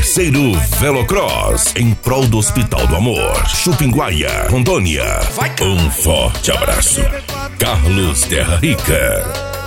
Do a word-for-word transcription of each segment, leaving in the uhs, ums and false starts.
Terceiro Velocross, em prol do Hospital do Amor, Chupinguaia, Rondônia. Um forte abraço. Carlos Terra Rica.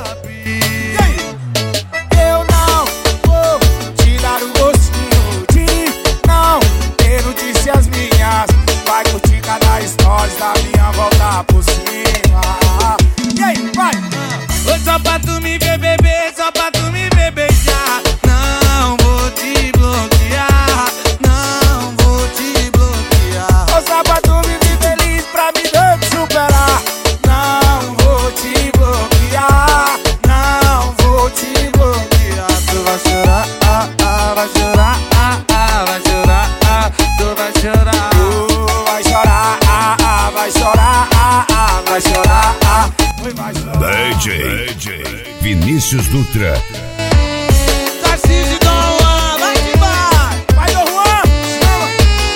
Eu não vou te dar um gostinho de não ter notícias minhas. Vai curtir cada história da minha volta por cima. E aí, vai! Oi, só pra tu me ver beber, só pra tu me ver beijar. Não vou te bloquear, não vou te bloquear. Ô, só pra tu me ver feliz, pra me ver te superar. Não vou te bloquear, não vou te bloquear. Tu vai chorar, ah, ah, vai chorar, ah, ah, vai chorar, ah, tu vai chorar. Tu vai chorar, ah, ah, vai chorar, ah, ah, vai chorar, ah, vai chorar. D J, D J Vinícius Dutra. Tarcísio e Dom Juan, vai que vai. Vai, Dom Juan, chama.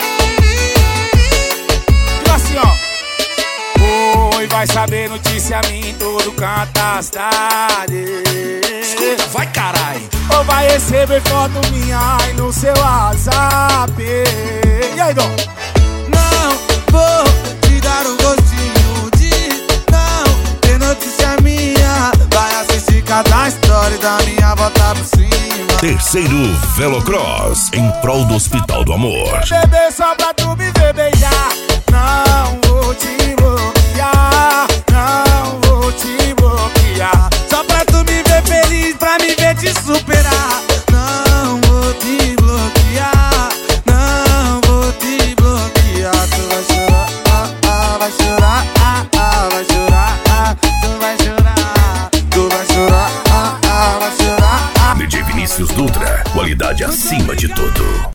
Diga assim, ó. Oi, vai saber notícia minha em todo canto da cidade. Escuta, vai carai. Ou vai receber foto minha aí no seu WhatsApp. E aí, Dom? Não vou te dar um gostinho de não ter notícia minha. Vai assistir cada história da minha volta por cima. Terceiro Velocross, em prol do Hospital do Amor. Bebê só pra tu me ver beijar. Não vou te bloquear, não vou te bloquear. Só pra tu me ver feliz, pra me ver te superar. Não vou te bloquear, não vou te bloquear. Tu vai chorar, ah, ah, vai chorar, ah, ah, vai chorar, ah, tu vai chorar. Tu vai chorar, ah, ah, vai chorar, ah. D J Vinícius Dutra, qualidade acima de tudo.